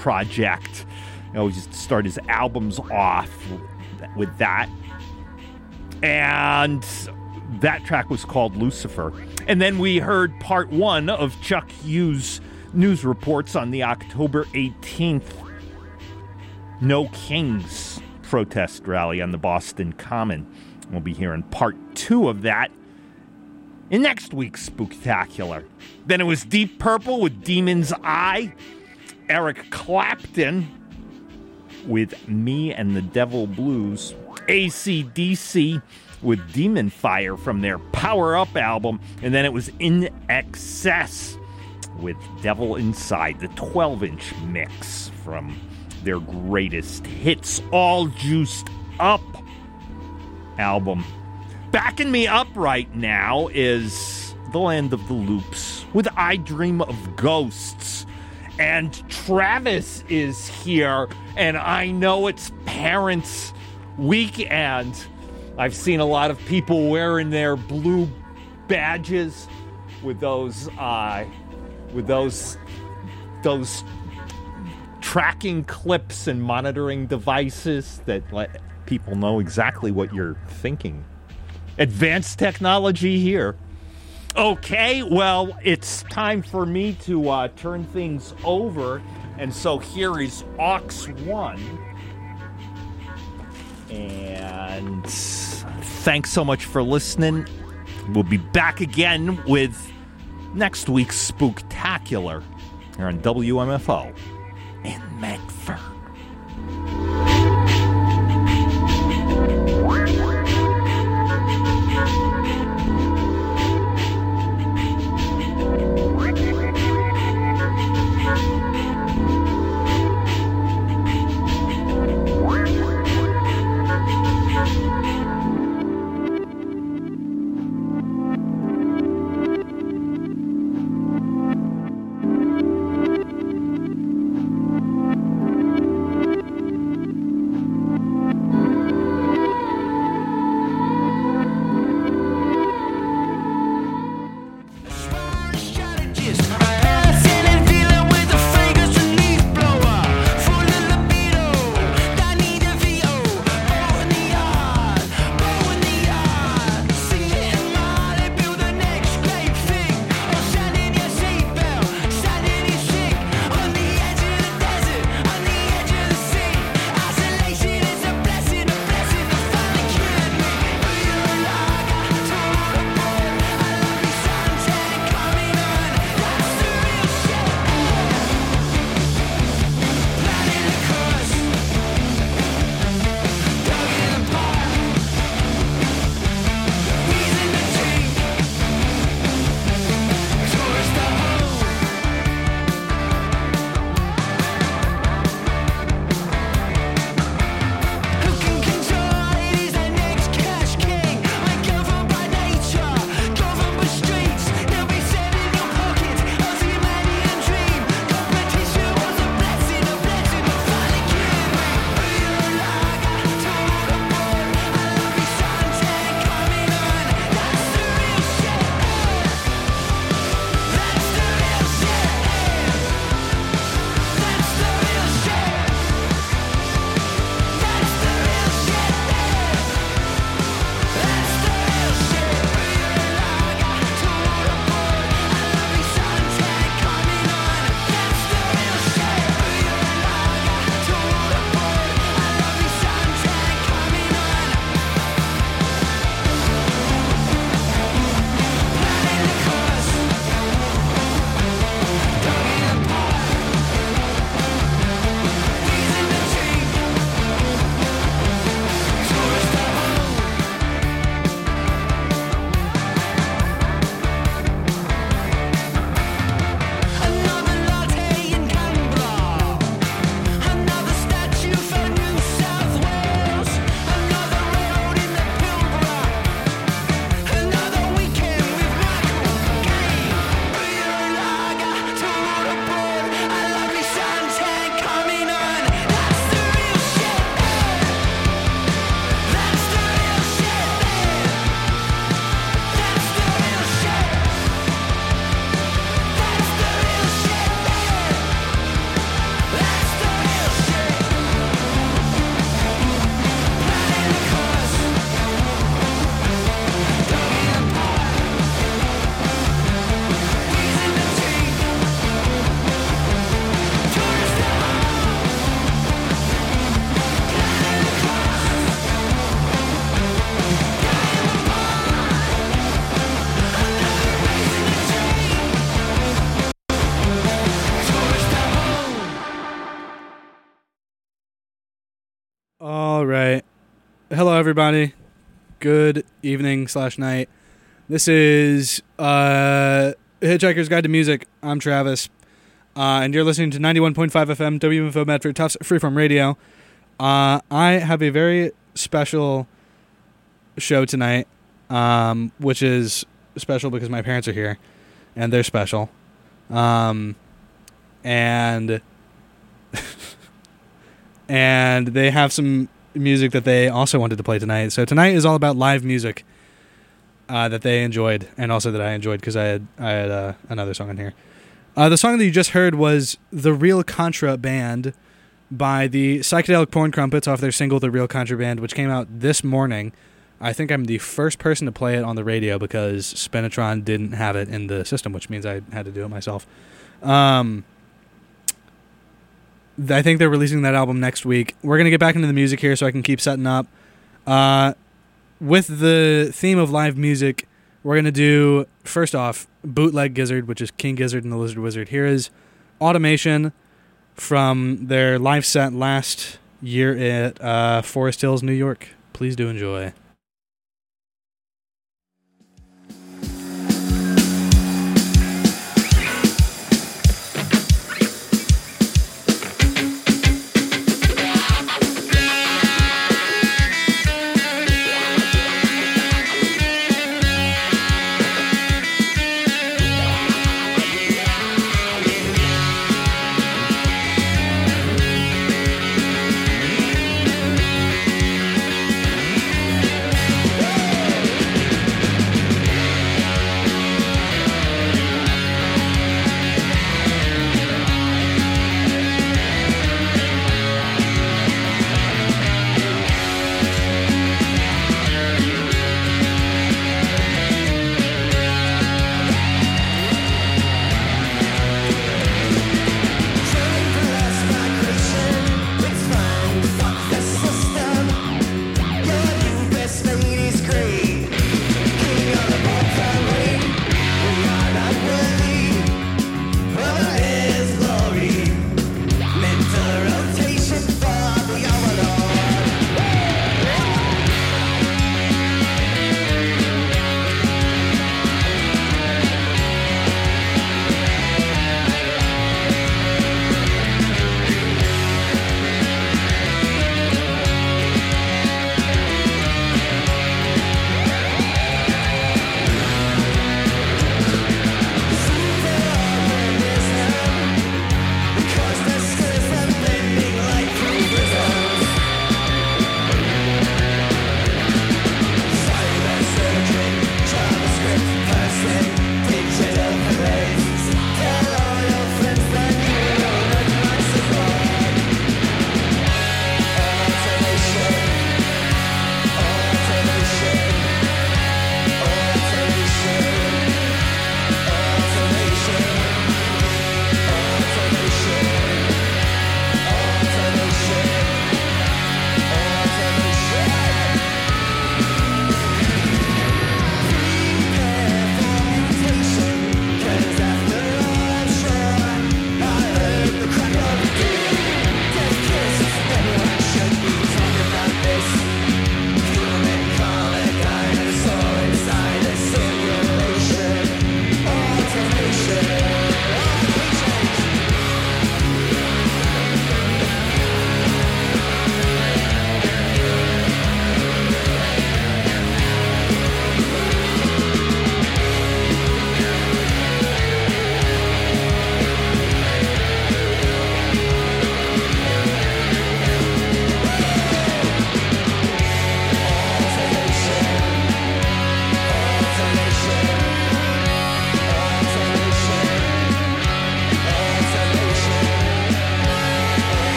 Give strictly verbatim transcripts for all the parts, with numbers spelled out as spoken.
project. You know, he used to start his albums off with that. And that track was called Lucifer. And then we heard part one of Chuck Hughes' news reports on the October eighteenth No Kings protest rally on the Boston Common. We'll be hearing part two of that in next week's Spooktacular. Then it was Deep Purple with Demon's Eye, Eric Clapton with Me and the Devil Blues, A C D C with Demon Fire from their Power Up album, and then it was In Excess with Devil Inside, the twelve-inch mix from their greatest hits, All Juiced Up album. Backing me up right now is The Land of the Loops with I Dream of Ghosts. And Travis is here, and I know it's Parents' Weekend. I've seen a lot of people wearing their blue badges with those, uh, with those, those tracking clips and monitoring devices that let people know exactly what you're thinking. Advanced technology here. Okay, well, it's time for me to uh, turn things over. And so here is Aux one. And thanks so much for listening. We'll be back again with next week's Spooktacular here on W M F O in Medford. All right. Hello, everybody. Good evening slash night. This is uh, Hitchhiker's Guide to Music. I'm Travis, uh, and you're listening to ninety-one point five F M W M F O Medford Tufts Freeform Radio. Uh, I have a very special show tonight, um, which is special because my parents are here, and they're special. Um, and and they have some music that they also wanted to play tonight. So tonight is all about live music uh, that they enjoyed, and also that I enjoyed because I had I had uh, another song in here. Uh, the song that you just heard was "The Real Contra Band" by the Psychedelic Porn Crumpets off their single "The Real Contraband," which came out this morning. I think I'm the first person to play it on the radio because Spinatron didn't have it in the system, which means I had to do it myself. Um, I think they're releasing that album next week. We're going to get back into the music here so I can keep setting up. Uh, with the theme of live music, we're going to do, first off, Bootleg Gizzard, which is King Gizzard and the Lizard Wizard. Here is Automation from their live set last year at uh, Forest Hills, New York. Please do enjoy.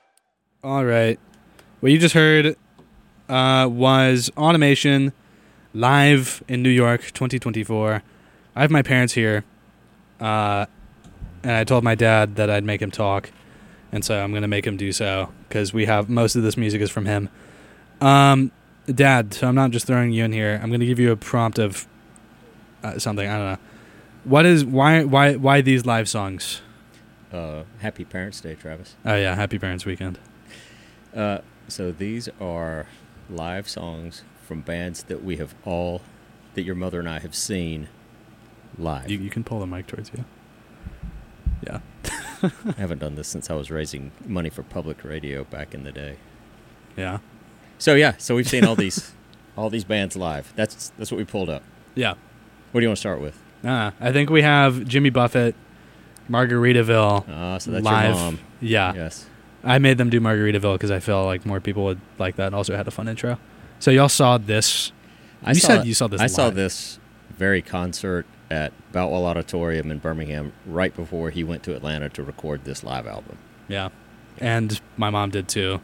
All right. What you just heard uh, was Automation, live in New York, twenty twenty-four. I have my parents here, uh, and I told my dad that I'd make him talk, and so I'm going to make him do so, because we have most of this music is from him. Um, Dad, so I'm not just throwing you in here. I'm going to give you a prompt of uh, something. I don't know. What is why why why these live songs? Uh, happy Parents' Day, Travis. Oh yeah, Happy Parents Weekend. Uh, so these are live songs from bands that we have all, that your mother and I have seen live. You, you can pull the mic towards you. Yeah. I haven't done this since I was raising money for public radio back in the day. Yeah. So yeah, so we've seen all these all these bands live. That's that's what we pulled up. Yeah. What do you want to start with? Uh, I think we have Jimmy Buffett, Margaritaville. Ah, so that's live. your mom. Yeah. Yes. I made them do Margaritaville because I felt like more people would like that. Also had a fun intro. So y'all saw this. I you saw, said you saw this I live. saw this very concert at Boutwell Auditorium in Birmingham right before he went to Atlanta to record this live album. Yeah. And my mom did too.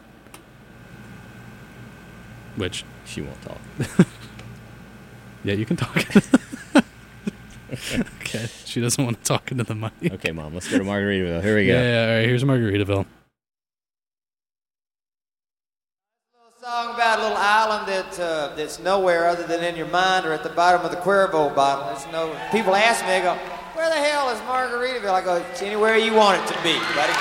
Which she won't talk. Yeah, you can talk. Okay. She doesn't want to talk into the mic. Okay, Mom, let's go to Margaritaville. Here we go. Yeah, yeah, all right, here's Margaritaville. Song about a little island that uh, that's nowhere other than in your mind or at the bottom of the Cuervo bottle. There's no. People ask me, they go, "Where the hell is Margaritaville?" I go, "It's anywhere you want it to be, buddy."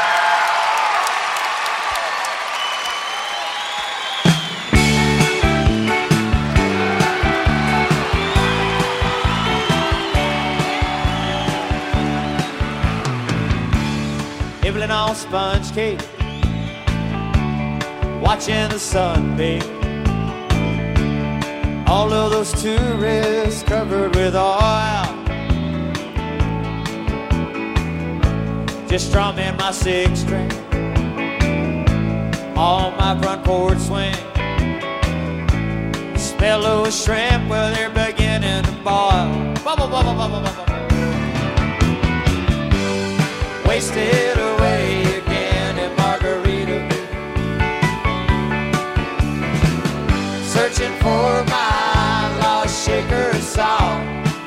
Nibbling on sponge cake, watching the sun bathe. All of those tourists covered with oil, just strumming my six string on my front porch swing. Smell those shrimp, well, they're beginning to boil. Bubble, bubble, bubble, bubble. Wasted away again in Margaritaville, searching for my lost shaker salt.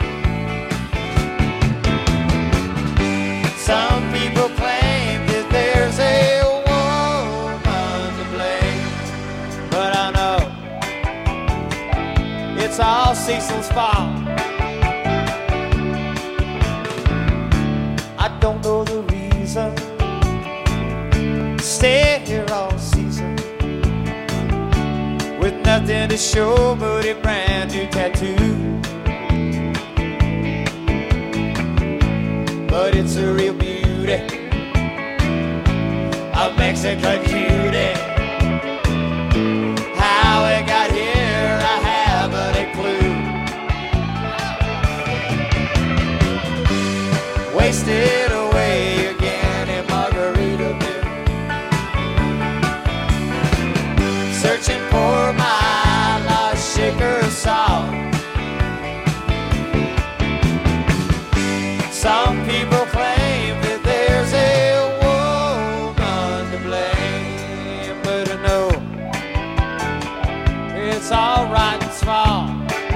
Some people claim that there's a woman to blame, but I know it's all Cecil's fault. I don't know the reason, stay here all season with nothing to show but a brand new tattoo. But it's a real beauty, a Mexican cutie. How it got here, I haven't a clue. Wasted away again in Margaritaville, searching for my lost shaker salt. Some people claim that there's a woman to blame, but I know it's all right and small.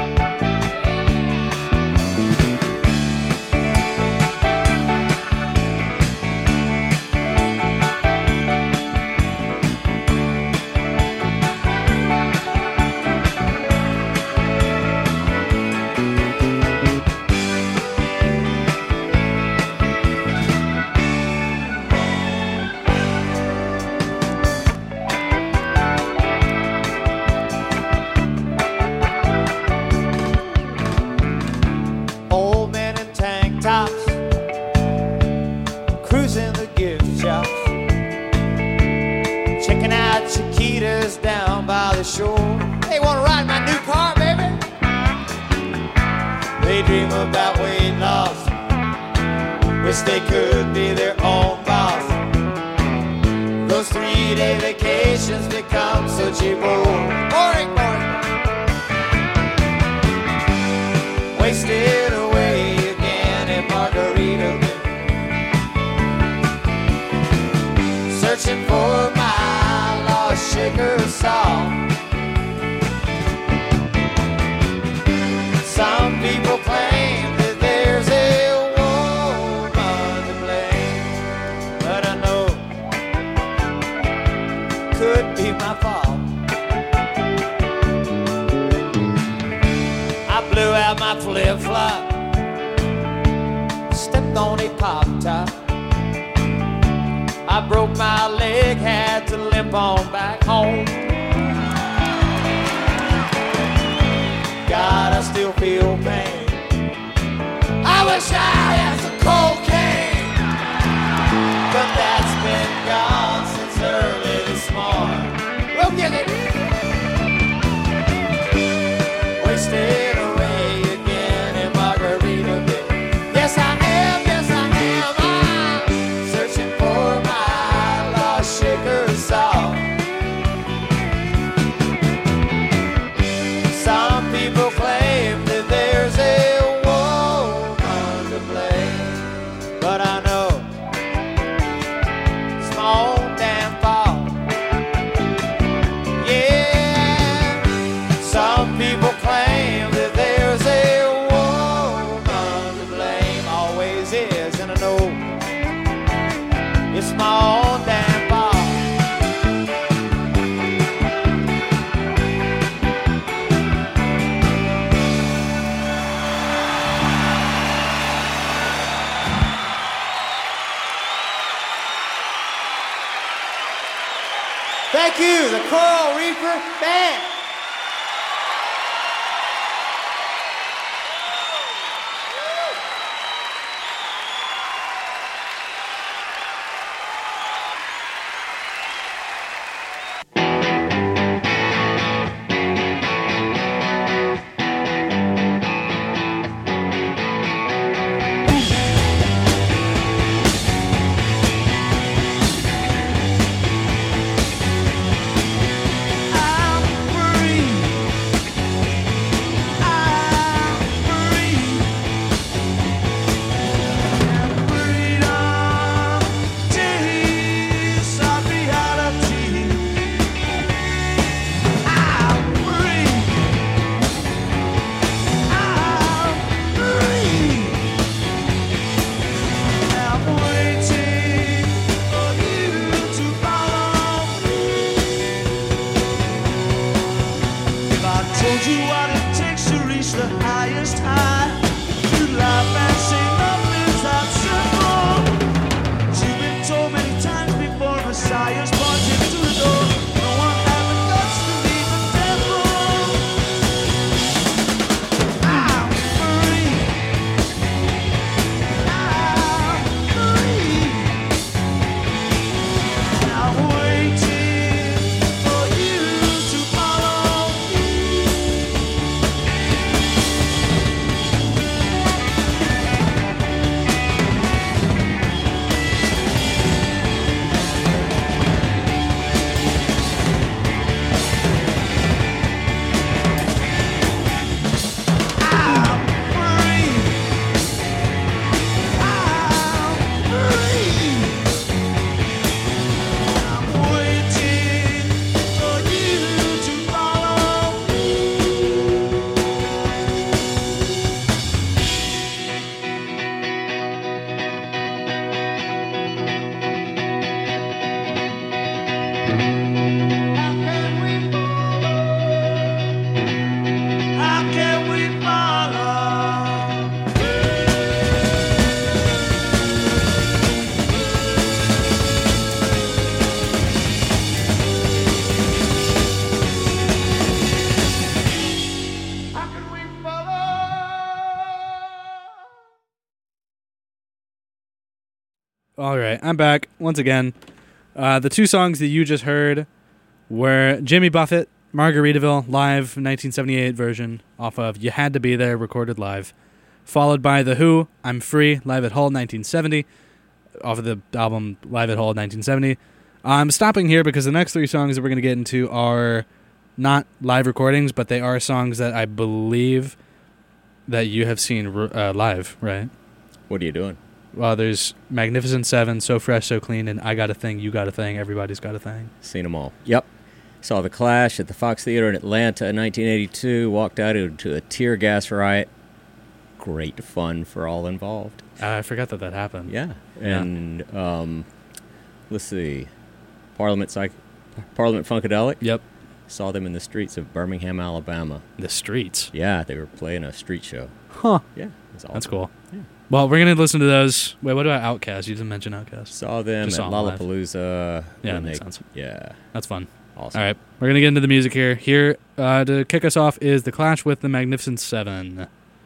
Down by the shore, they want to ride my new car, baby. They dream about weight loss, wish they could be their own boss. Those three-day vacations become so cheap, boring, boring, boring. Wasted away again in Margaritaville, searching for my shaker salt. blew out my flip-flop, stepped on a pop-top. I broke my leg, had to limp on back home. God, I still feel pain. I wish I had some cocaine, but that's been gone since early this morning. We'll get it. Wasted away again in Margaritaville. Yes, I am, yes, I am. I'm searching for my lost shaker song. Some people claim that there's a woman to blame, but I know it's my own damn fault. Yeah, some people claim that there's a woman to blame, always is, and I know it's my own damn fault. Thank you, the Coral Reaper Band. Told you what it takes to reach the highest high. You laugh and say nothing's that simple. You've been told many times before, Messiah's pointing to the door. No one had the guts to leave the temple. I'm free. I'm free. I'm waiting for you to follow me. All right, I'm back once again. Uh, the two songs that you just heard were Jimmy Buffett, Margaritaville, live nineteen seventy-eight version off of You Had to Be There, recorded live, followed by The Who, I'm Free, live at Hull nineteen seventy, off of the album Live at Hull nineteen seventy. I'm stopping here because the next three songs that we're going to get into are not live recordings, but they are songs that I believe that you have seen uh, live, right? What are you doing? Well, there's Magnificent Seven, So Fresh, So Clean, and I Got a Thing, You Got a Thing, Everybody's Got a Thing. Seen them all. Yep. Saw The Clash at the Fox Theater in Atlanta in nineteen eighty-two. Walked out into a tear gas riot. Great fun for all involved. Uh, I forgot that that happened. Yeah. And um, let's see. Parliament Psych- Parliament Funkadelic. Yep. Saw them in the streets of Birmingham, Alabama. The streets. Yeah, they were playing a street show. Huh. Yeah, it was awesome. That's cool. Yeah. Well, we're going to listen to those. Wait, what about Outkast? You didn't mention Outkast. Saw them Just at saw 'em live. Lollapalooza. Yeah, when makes they- sense. Yeah, That's fun. awesome. All right. We're going to get into the music here. Here, uh, to kick us off is The Clash with the Magnificent Seven.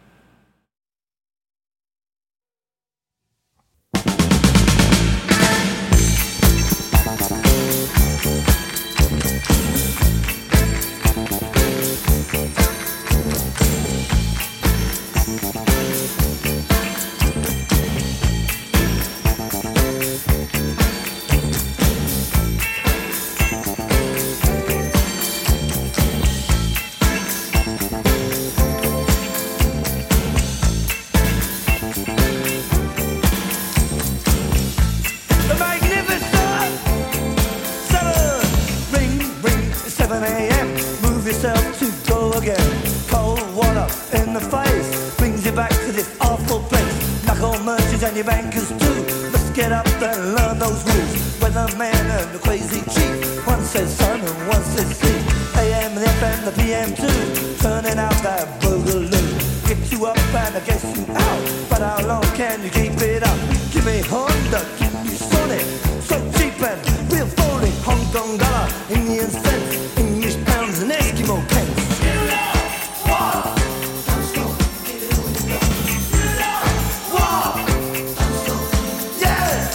The magnificent seven. Ring, ring, seven a.m. Move yourself to go again. Cold water in the face brings you back to this awful place. Knuckle merchants and your bankers too. Let's get up and learn those rules. Weatherman and the crazy chief. One says sun and one says sea. A M and the F M, the P M too. Turning out that boogaloo. Get you up and I guess you out. But how long can you keep it up? Give me Honda, give me Sony. So cheap and real phony. Hong Kong dollar, Indian cents, English pounds and Eskimo pence. Yeah!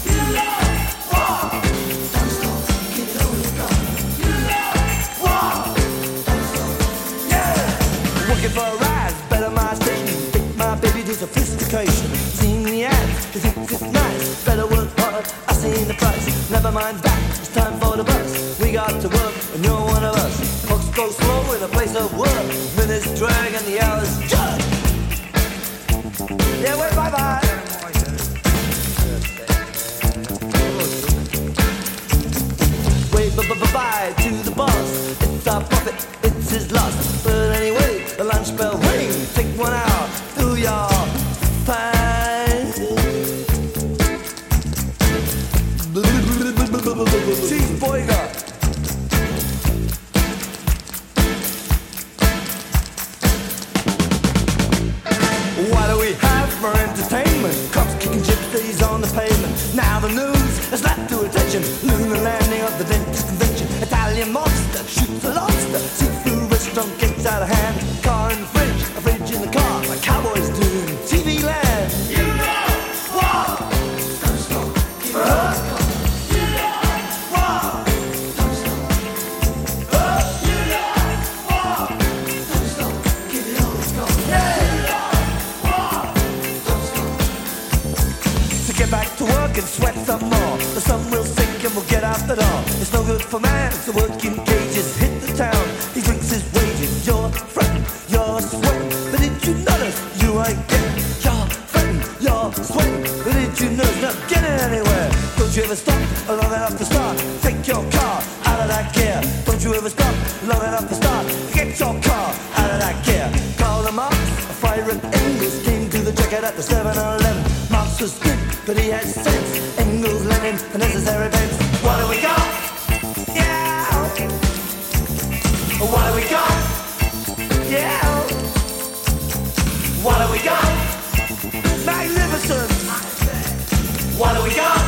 Yeah! Working for a rise, better my station. Think my baby to sophistication. Seen the ads, they think it's nice. Better work hard, I seen the price. Never mind that, it's time for the bus. We got to work, and you're one of us. Clocks go slow in a place of work. Minutes drag and the hours judge. Yeah, wait, bye bye. Wait, bye-bye to the boss. It's our profit, it's his loss. But anyway, the lunch bell ring. Take one out, do your fine. Cheeseburger. What do we have for entertainment? Cops kicking gypsies on the pavement. Now the news has slapped to attention. Lunar landing of the dentist convention. Italian mobster shoots a lobster. Seafood restaurant gets out of hand. Car in the fridge, a fridge in the car. Like cowboys doing T V land. You know what? Don't stop. Keep it up. You know what? Don't stop. Uh, you know what? Don't stop. Keep it on. Let's go. Yeah. So get back to work and sweat some more. The sun will sink and we'll get out the door. It's no good for man to work in cages. Hit the town, he drinks his wages. You're fretting, you're sweating. But did you notice you ain't getting? You're fretting, you're sweating. But did you notice not getting anywhere? Don't you ever stop long enough to start? Take your car out of that gear. Don't you ever stop long enough to start? Get your car out of that gear. Call them up, a fire at Engels came to the jacket at the seven eleven. Marx was good, but he had sense. Engels, Lenin, the necessary bends. What do we got? Yeah. What do we got? Yeah. What do we got? Magnificent. What do we got?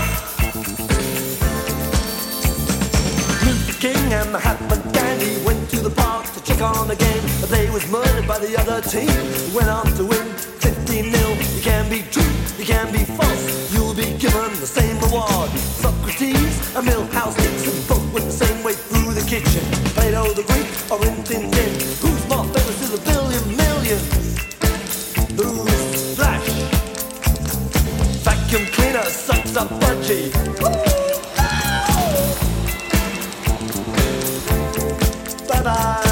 Luther King and Mahatma Gandhi went to the park to check on the game, but they was murdered by the other team. Went on to win fifteen nil. You can be true, you can be false. You'll be given the same reward. Socrates and Milhouse Dixon both went the same way through the kitchen. Plato the Greek or Rin Tin Tin. Who's more famous to the billion millions? Who's Flash? Vacuum cleaner sucks up budgie. Bye bye.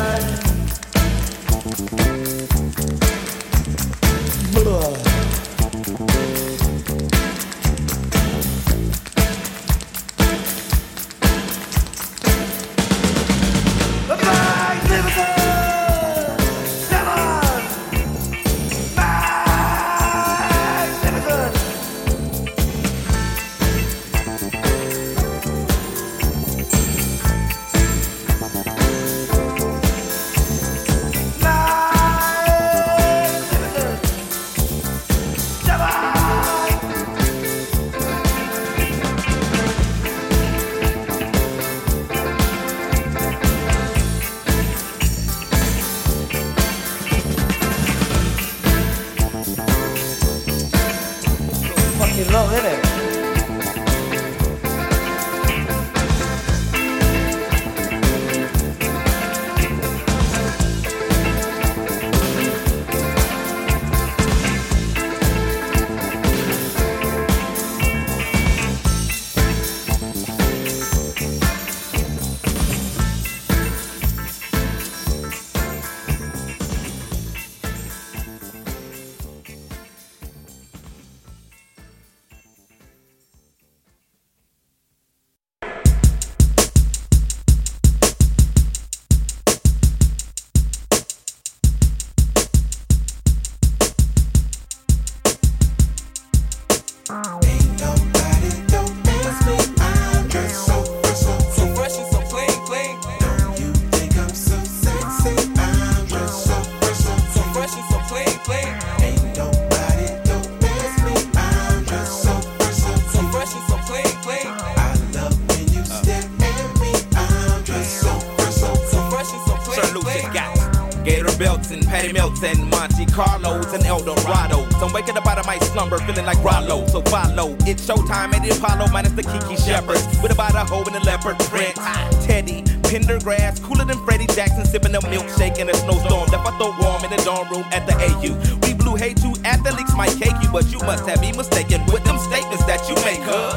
Lucius got Gator belts and Patty Melts and Monte Carlos and Eldorados. I'm waking up out of my slumber feeling like Rollo. So follow, it's showtime at the Apollo minus the Kiki Shepherds. With about a hoe and a leopard print. Teddy, Pendergrass, cooler than Freddie Jackson, sipping a milkshake in a snowstorm. Left my throat warm in the dorm room at the A U. We blew hay to athletes might cake you, but you must have me mistaken with them statements that you make, cuz.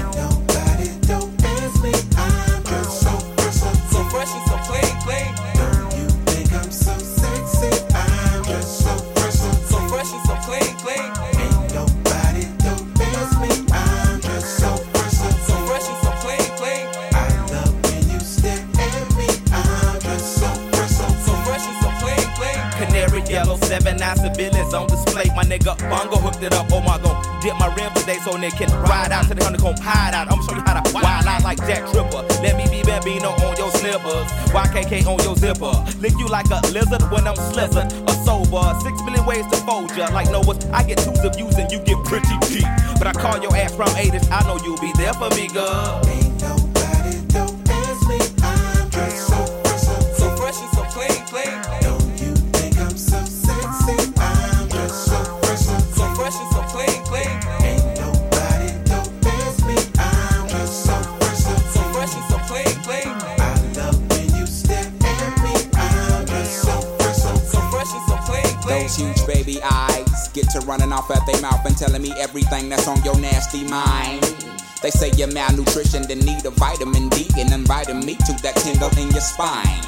Nobody don't ask me, I'm just so fresh, so, so fresh and so clean, clean. Don't you think I'm so sexy? I'm just so fresh, so, so fresh and so clean, clean. Ain't nobody don't ask me, I'm just so fresh, so, so fresh and so clean, clean. I love when you stare at me, I'm just so fresh, so, so fresh and so clean, clean. Canary yellow, seven nine civilians on display. My nigga Bongo hooked it up. Oh my god, dip my rim today so they can ride out to the honeycomb hide out. I'm show you how to wild out like Jack Tripper. Let me be Bambino on your slippers, Y K K on your zipper. Lick you like a lizard when I'm slizzard or sober. Six million ways to fold ya. Like Noah's, I get twos of views and you get pretty deep. But I call your ass from eighties. I know you'll be there for me, girl. Ain't nobody don't ask me, I'm just so fresh, so, so fresh and so clean, clean. Don't you think I'm so sexy? I'm just so fresh, so, so fresh and so clean, clean. Ain't nobody don't ask me, I'm just so fresh, so, so fresh and so clean, clean. I love when you stare at me, I'm just so fresh, so, so fresh and so clean, clean. Those huge baby eyes get to running off at their mouth and telling me everything that's on your nasty mind. They say you're malnutrition, then need a vitamin D, and inviting me to that tingle in your spine.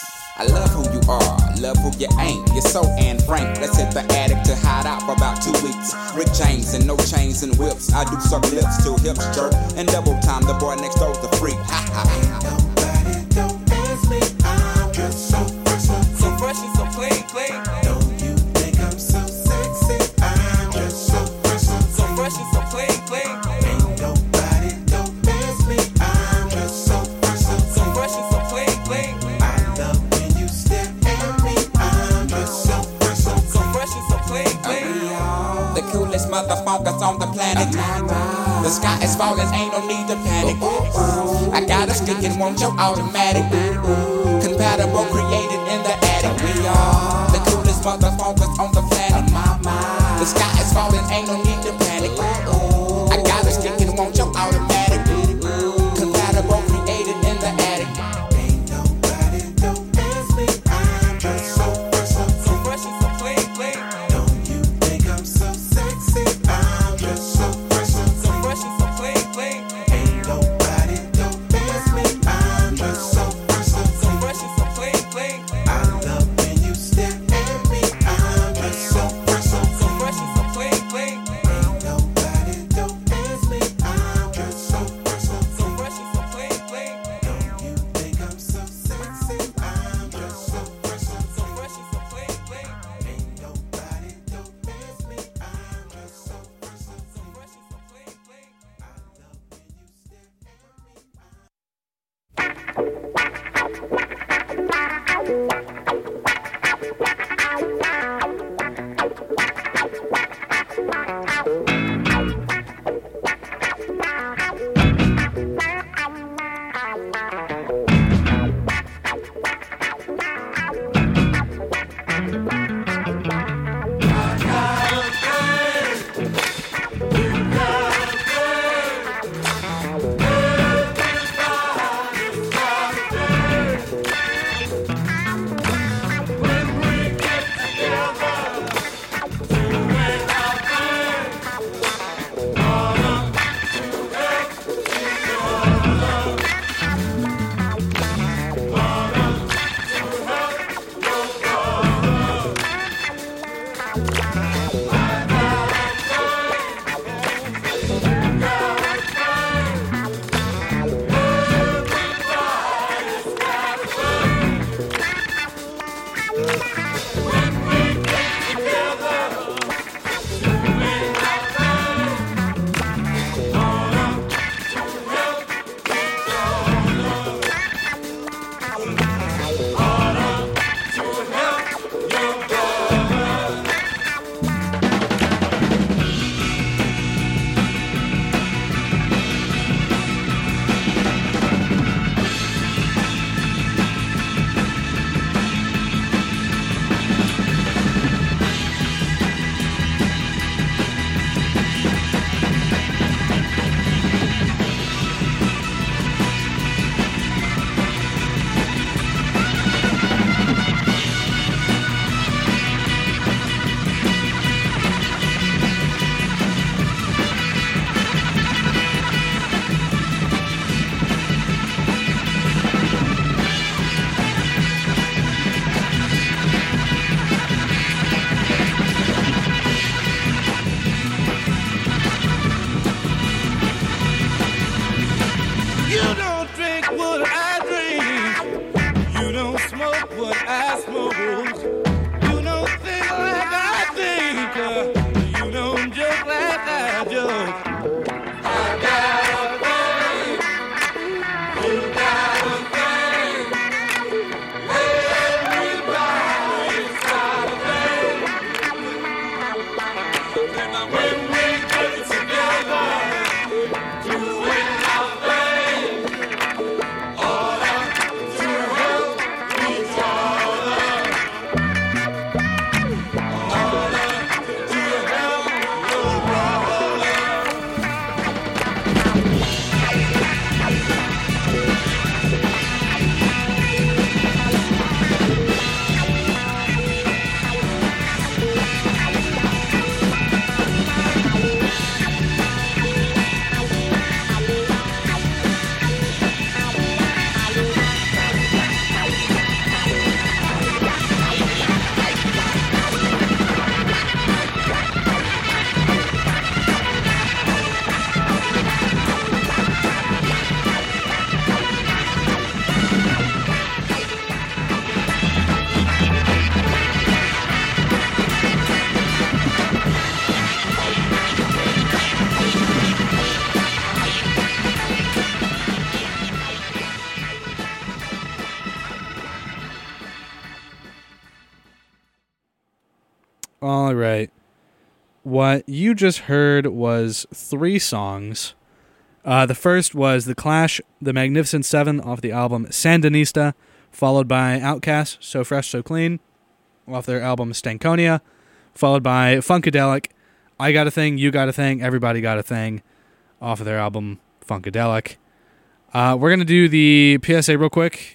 I love who you are, love who you ain't. You're so Anne Frank. Let's hit the attic to hide out for about two weeks. Rick James and no chains and whips. I do suck lips till hips jerk. And double time, the boy next door's the freak. Ha ha. Nobody don't ask me, I'm just so fresh, so, so fresh and so clean, clean. Don't you think I'm so sexy? I'm just so fresh, so, so fresh and so clean, clean. Ain't nobody don't ask me, I'm just so fresh, so, so fresh and so clean, clean. I love when you stare at me, I'm just so fresh, so, so fresh and so clean, clean. The coolest motherfuckers on the planet. The sky is falling, ain't no need to panic. I got a stick and want your automatic. Compatible, created in the attic. We are the coolest motherfuckers on the planet. The sky is falling, ain't no need to panic. I got a stick and want your automatic. Compatible, created in the attic. Ain't nobody don't ask me, I'm just so fresh, so, so fresh and so clean, clean. Don't you think I'm so sexy? I'm just so fresh, so, so fresh and so clean, clean. Ain't nobody don't ask me, I'm just so fresh, so, so fresh and so clean, clean. I love when you stare at me, I'm just so fresh, so, so fresh and so clean, clean. Ain't nobody don't ask me, I'm just so fresh, so, so fresh and so clean, clean. Don't you think I'm so sexy? I'm just so fresh, so, so fresh and so clean, clean. Ain't nobody don't ask me, I'm just so fresh, so, so fresh and so clean, clean. I love when you stare at me. All right. What you just heard was three songs. Uh, the first was The Clash, The Magnificent Seven off the album Sandinista, followed by Outkast, So Fresh, So Clean, off their album Stankonia, followed by Funkadelic, I Got a Thing, You Got a Thing, Everybody Got a Thing, off of their album Funkadelic. Uh, we're going to do the P S A real quick,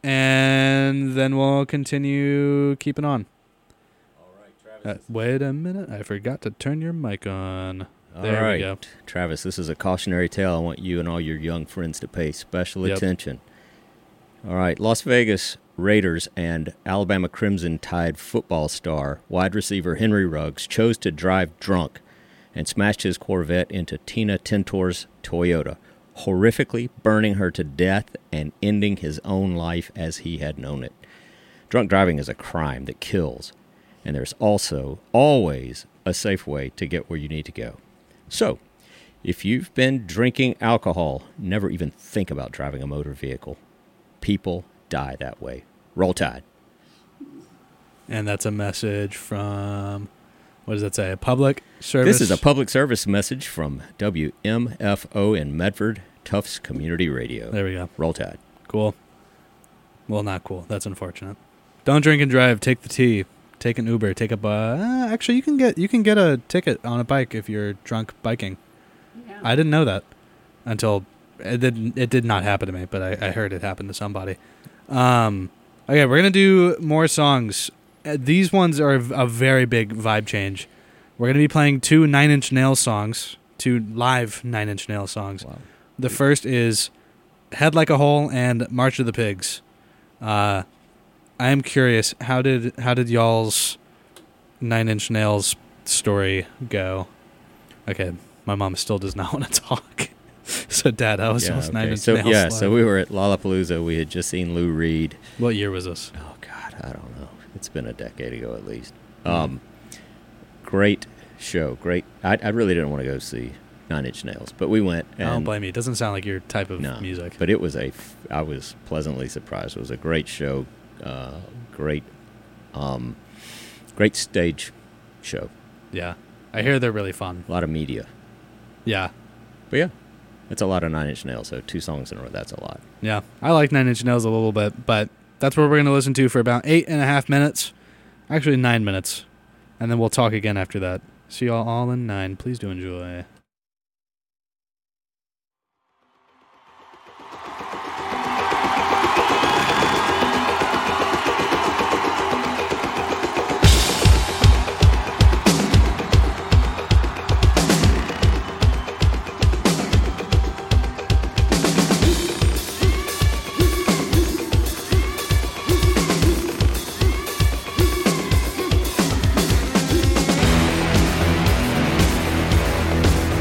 and then we'll continue keeping on. All right, Travis. Uh, wait a minute. I forgot to turn your mic on. All There right, we go. Travis, this is a cautionary tale. I want you and all your young friends to pay special Yep. attention. All right, Las Vegas Raiders and Alabama Crimson Tide football star, wide receiver Henry Ruggs, chose to drive drunk and smashed his Corvette into Tina Tintor's Toyota, horrifically burning her to death and ending his own life as he had known it. Drunk driving is a crime that kills, and there's also always a safe way to get where you need to go. So, if you've been drinking alcohol, never even think about driving a motor vehicle. People die that way. Roll Tide. And that's a message from, what does that say? A public service? This is a public service message from W M F O in Medford, Tufts Community Radio. There we go. Roll Tide. Cool. Well, not cool. That's unfortunate. Don't drink and drive. Take the T. Take an Uber. Take a bus. Uh, actually, you can get you can get a ticket on a bike if you're drunk biking. Yeah. I didn't know that until it did. It did not happen to me, but I, I heard it happen to somebody. Um, okay, we're gonna do more songs. Uh, these ones are a very big vibe change. We're gonna be playing two Nine Inch Nails songs, two live Nine Inch Nails songs. Wow. The first is "Head Like a Hole" and "March of the Pigs." Uh, I am curious, how did how did y'all's Nine Inch Nails story go? Okay, my mom still does not want to talk. So, Dad, how was Yeah, y'all's Nine okay. Inch so, Nails? yeah, live? so we were at Lollapalooza. We had just seen Lou Reed. What year was this? Oh, God, I don't know. It's been a decade ago at least. Um, great show. Great. I, I really didn't want to go see Nine Inch Nails, but we went. And I don't blame you. It doesn't sound like your type of no, music. But it was a. f- I was pleasantly surprised. It was a great show. Uh, great, um, great stage show. Yeah, I hear they're really fun. A lot of media. Yeah, But yeah, it's a lot of Nine Inch Nails. So two songs in a row. That's a lot. yeah. I like Nine Inch Nails a little bit, but that's what we're going to listen to for about eight and a half minutes. Actually, nine minutes. And then we'll talk again after that. See y'all all in nine. Please do enjoy. Thank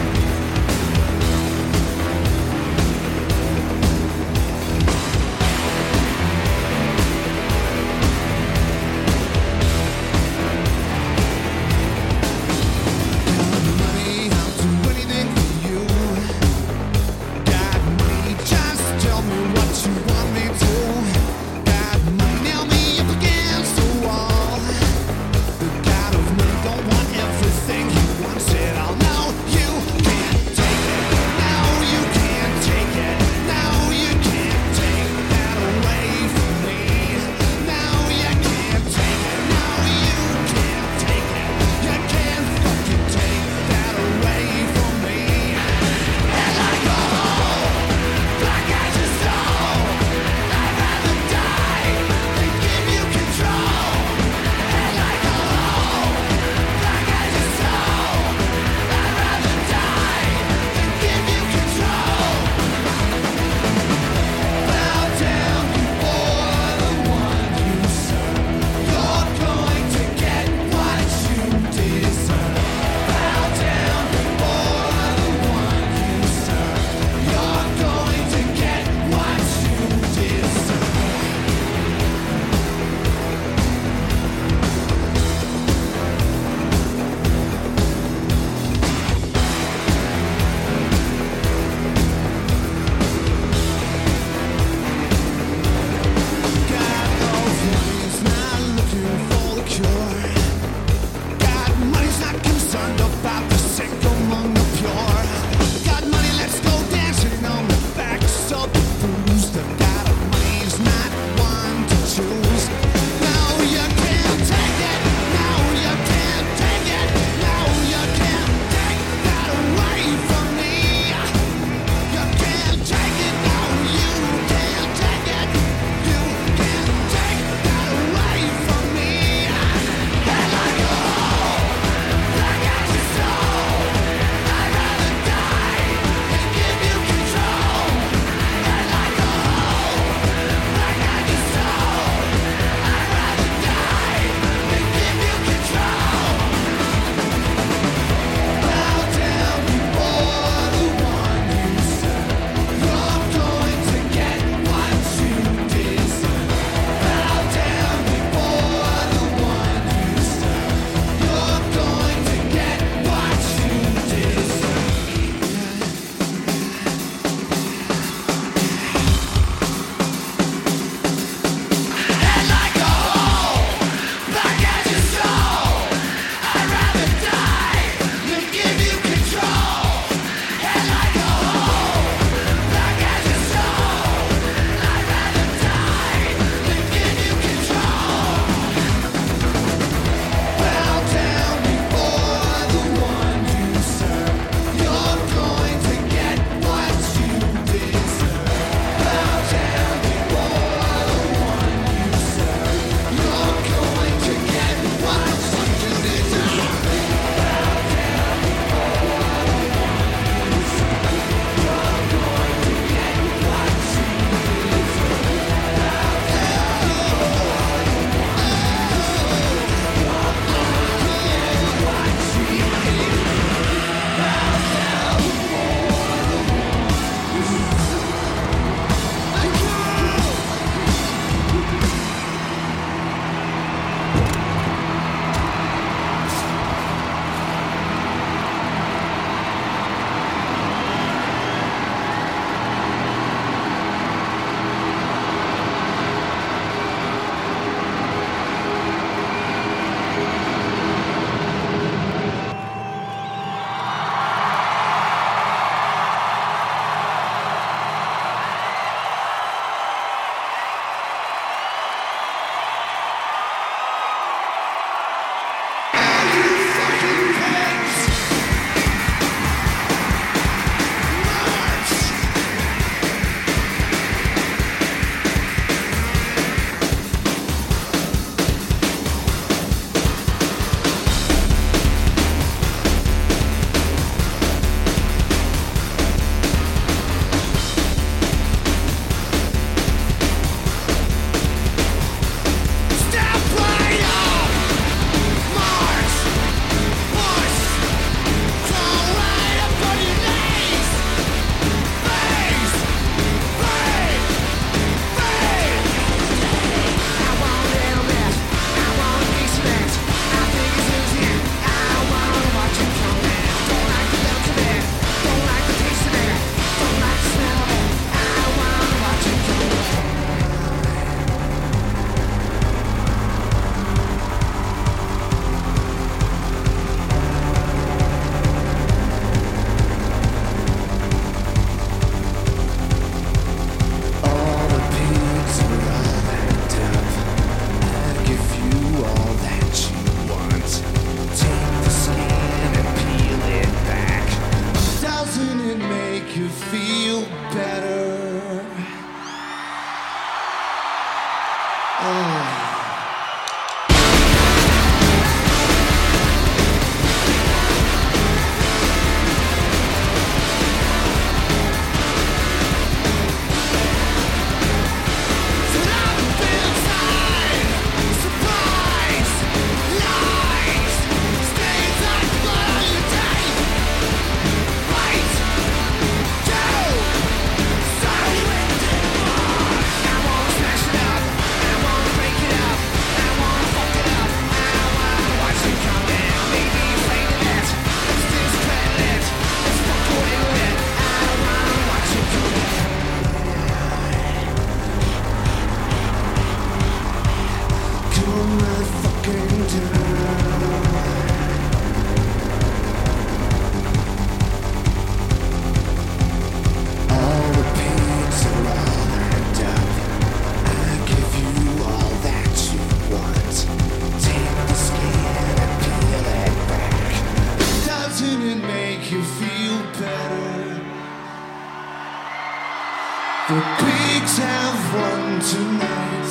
tonight.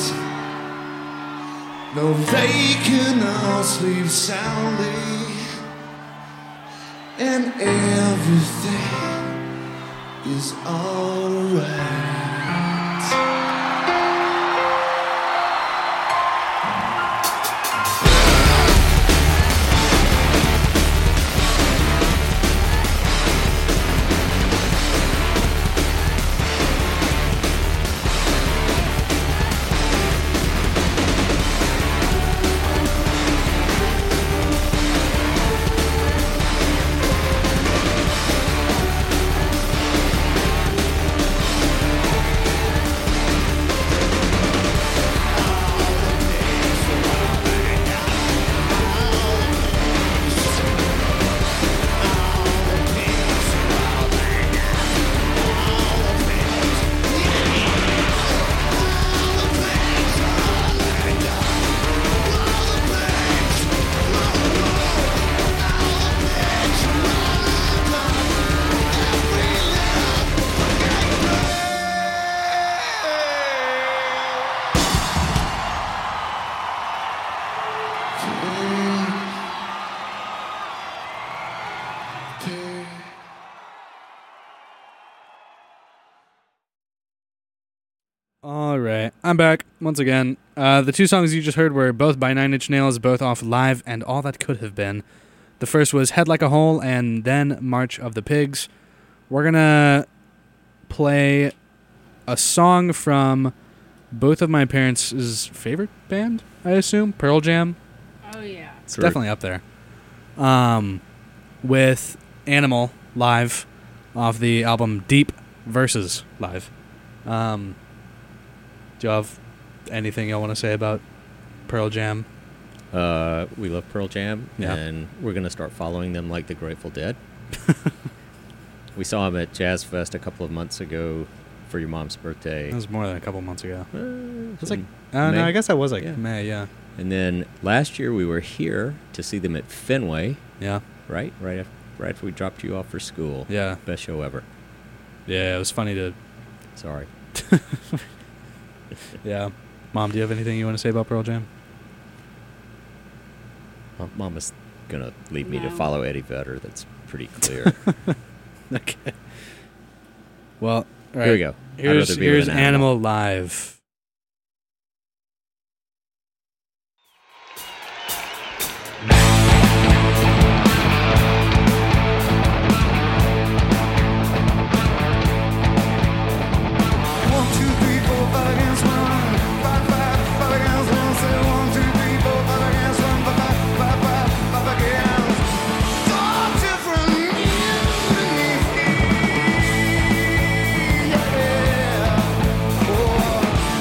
No, they can all sleep soundly, and everything is alright. All right, I'm back once again. Uh, the two songs you just heard were both by Nine Inch Nails, both off Live and All That Could Have Been. The first was Head Like a Hole and then March of the Pigs. We're going to play a song from both of my parents' favorite band, I assume, Pearl Jam. Oh, yeah. It's Correct. definitely up there. Um, with Animal live off the album Deep Versus Live. Um, do you have anything you want to say about Pearl Jam? Uh, we love Pearl Jam, Yeah. and we're going to start following them like the Grateful Dead. We saw them at Jazz Fest a couple of months ago for your mom's birthday. That was more than a couple months ago. Uh, It was like, in uh, no, May. I guess that was like Yeah. May, yeah. And then last year we were here to see them at Fenway, Yeah, right? Right after, right after we dropped you off for school. yeah. Best show ever. Yeah, it was funny to, Sorry. yeah. Mom, do you have anything you want to say about Pearl Jam? Mom- Mama's going to lead me to No. follow Eddie Vedder. That's pretty clear. Okay. Well, all right. Here we go. I'd Here's, rather be with here's an Animal. animal. Live. One, two, three, four, five against one. Five, five, five against one. Say one, two, three, four, five against one. Five, five, five, five, five against. So different, you and me. Yeah. Oh.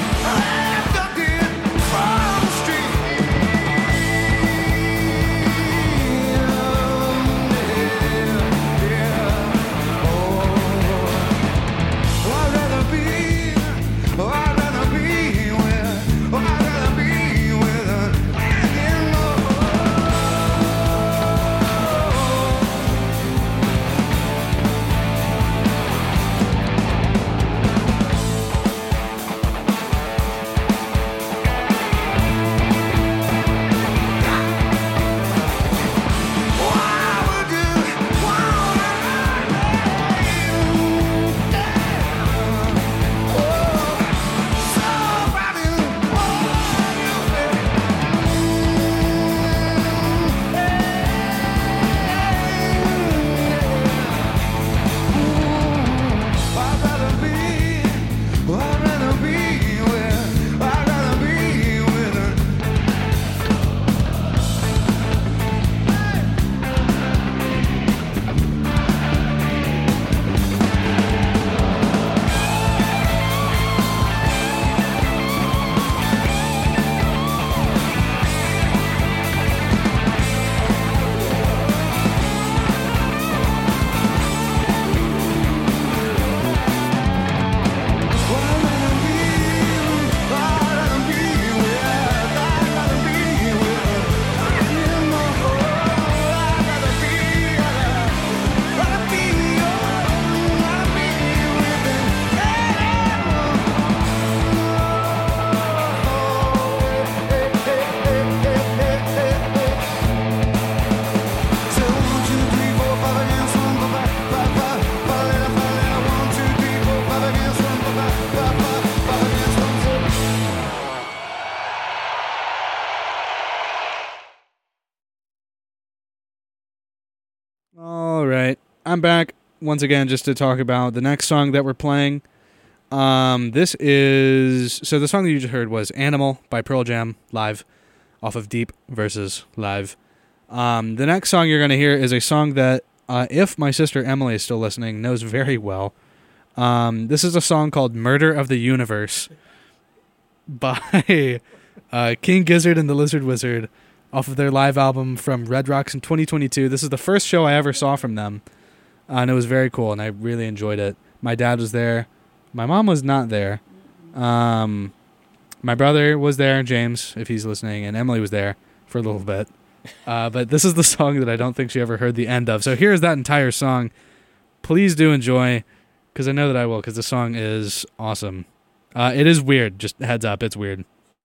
All right. I'm back once again just to talk about the next song that we're playing. Um, this is... So the song that you just heard was Animal by Pearl Jam, live, off of Deep versus Live. Um, the next song you're going to hear is a song that, uh, if my sister Emily is still listening, knows very well. Um, this is a song called Murder of the Universe by uh, King Gizzard and the Lizard Wizard off of their live album from Red Rocks in twenty twenty-two. This is the first show I ever saw from them, uh, and it was very cool, and I really enjoyed it. My dad was there. My mom was not there. Um, my brother was there, James, if he's listening, and Emily was there for a little bit. Uh, but this is the song that I don't think she ever heard the end of. So here's that entire song. Please do enjoy, because I know that I will, because the song is awesome. Uh, it is weird. Just heads up, it's weird.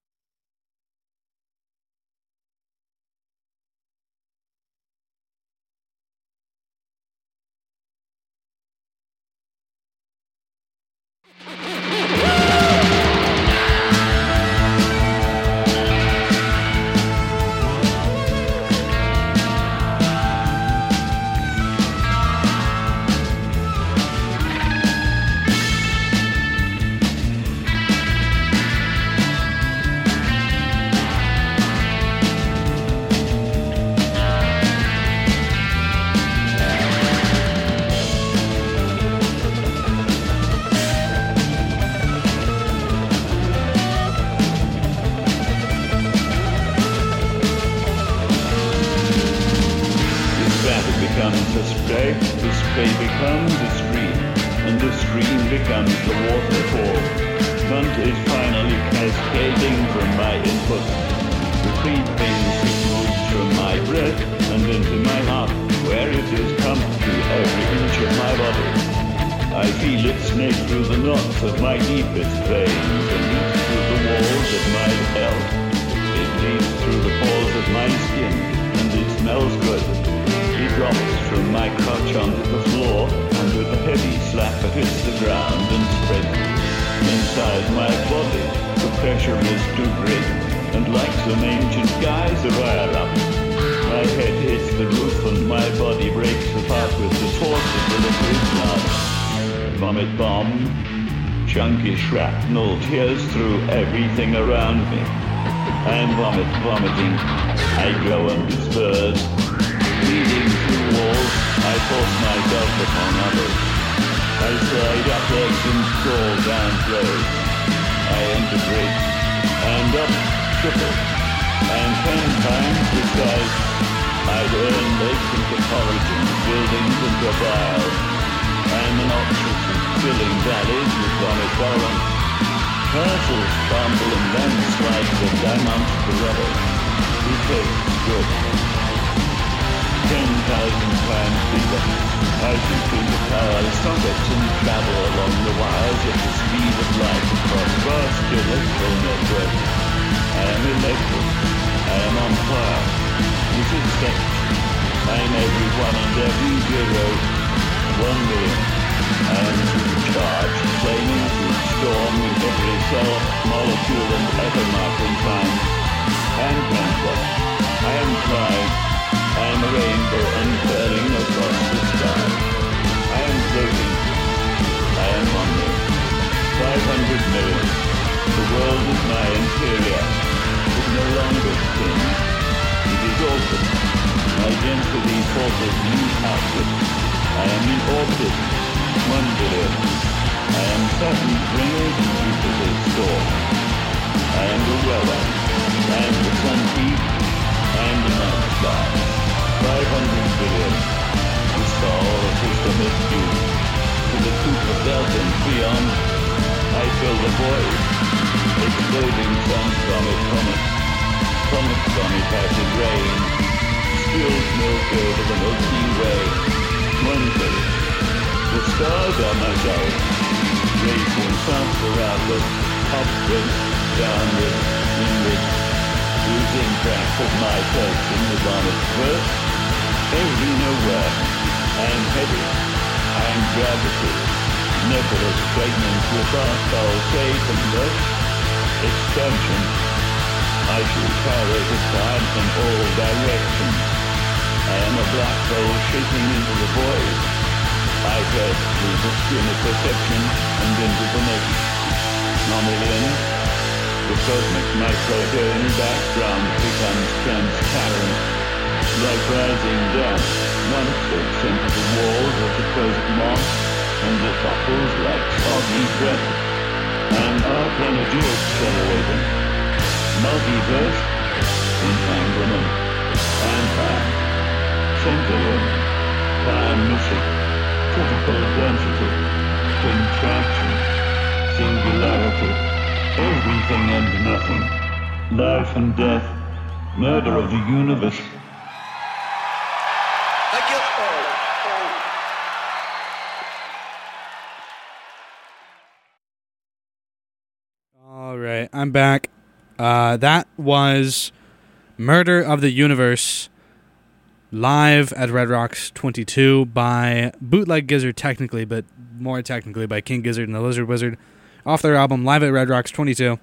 Tears through everything around me. I am vomit, vomiting. I go undispersed. Bleeding through walls, I force myself upon others. I slide up legs and crawl down throats. I integrate and up triple. And ten times the size. I'd earn lakes into collagen, buildings into bile. And monotonous and filling valleys with vomit balance. Castles crumble and landslides and diamonds the rubble. Who takes good? Ten thousand times bigger. I sink into powerless sockets and travel along the wires at the speed of light across vast electrical networks. I am electric. I am on fire. This is sex. I am every one and every zero. One million. I am supercharged, flaming through storm with every cell, molecule, and atom in time. I am cancer. I am pride. I am a rainbow unfurling across the sky. I am floating. I am hungry. Five hundred million. The world is my interior. It is no longer thin. It is open. My density forces new output. I am in orbit. One billion. I am Saturn's bringers and Jupiter's storm. I am the weather. I am the sun heat. I am the night sky. Five hundred billion. The solar system is due. To the Cooper belt and beyond, I fill the void. Exploding suns comet comet. Comet comet acid rain. Spilled milk over the Milky Way. One billion. The stars are my soul, racing faster outward, upward, downward, inward, losing track of my place in the vomit verse. Every nowhere, I am heavy, I am gravity, nebulous fragments with our soul shape and birth, expansion. I shall carry the time in all directions. I am am a black hole shaping into the void. I pass through the skin of perception and into the naked. Normally, the cosmic microdome background becomes transparent. Like rising dust, one soaks into the walls of the cosmos and it topples like foggy breath. An arc energy accelerating. Multiverse, entanglement, and time. Centering, time missing. Critical density, contraction, singularity, everything and nothing. Life and death, murder of the universe. All right, I'm back. Uh, that was Murder of the Universe live at Red Rocks twenty-two by Bootleg Gizzard, technically, but more technically by King Gizzard and the Lizard Wizard off their album Live at Red Rocks twenty-two.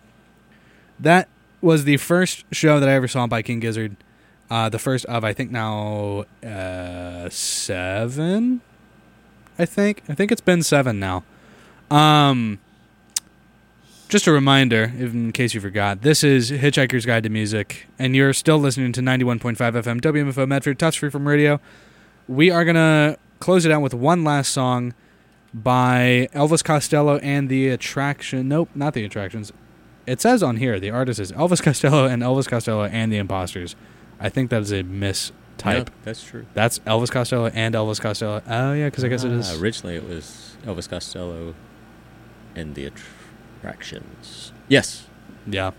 That was the first show that I ever saw by King Gizzard. Uh, the first of, I think, now uh, seven? I think. I think it's been seven now. Um... Just a reminder, in case you forgot, this is Hitchhiker's Guide to Music, and you're still listening to ninety-one point five F M W M F O Medford, Touch Free from Radio. We are going to close it out with one last song by Elvis Costello and the Attraction. Nope, not the Attractions. It says on here, the artist is Elvis Costello and Elvis Costello and the Imposters. I think that is a mistype. No, that's true. That's Elvis Costello and Elvis Costello. Oh, yeah, because I guess ah, it is. Originally, it was Elvis Costello and the Attractions. Attractions. Yes. Yeah.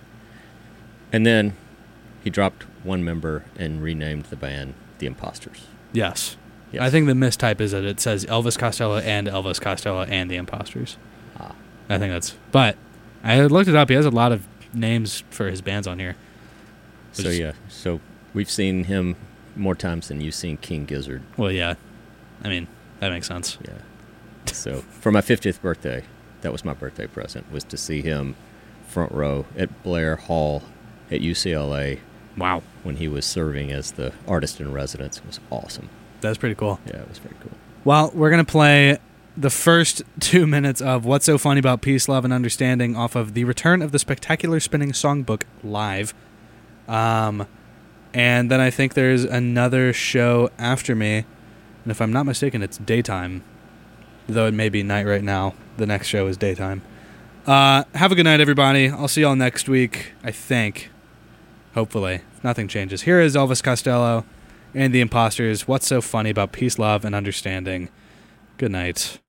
And then he dropped one member and renamed the band The Imposters. Yes. Yes. I think the mistype is that it says Elvis Costello and Elvis Costello and the Imposters. Ah. I think that's... But I looked it up. He has a lot of names for his bands on here. So, yeah. So we've seen him more times than you've seen King Gizzard. Well, yeah. I mean, that makes sense. Yeah. So for my fiftieth birthday... That was my birthday present, was to see him front row at Blair Hall at U C L A. Wow. When he was serving as the artist in residence. It was awesome. That's pretty cool. Yeah, it was very cool. Well, we're going to play the first two minutes of What's So Funny About Peace, Love, and Understanding off of The Return of the Spectacular Spinning Songbook live. Um, and then I think there's another show after me. And if I'm not mistaken, it's daytime. Though it may be night right now. The next show is daytime. Uh, have a good night, everybody. I'll see y'all next week, I think. Hopefully. If nothing changes. Here is Elvis Costello and the Imposters. What's so funny about peace, love, and understanding? Good night.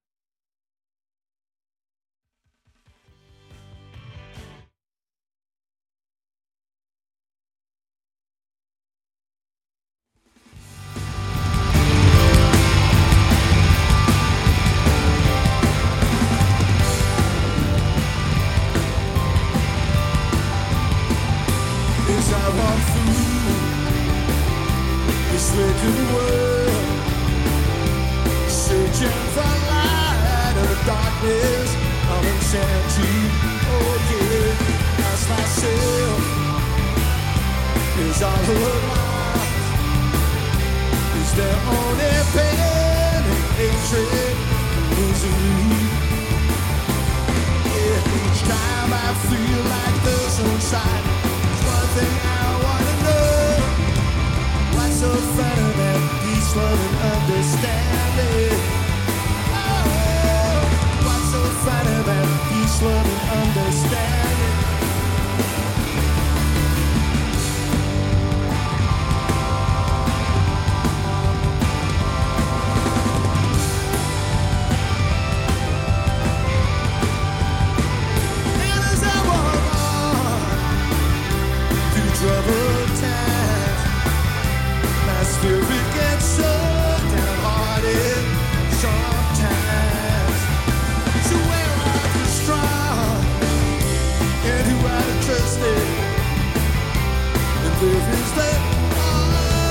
As I walk through this wicked world, searching for light of the darkness of insanity. Oh yeah, ask myself, is all alive? Is there only pain and hatred and misery? Yeah, each time I feel like there's no sign. Thing I wanna know, what's so funny about peace, love, and understanding? Oh, what's so funny about peace, love, and understanding? And as I walk on troubled times, my spirit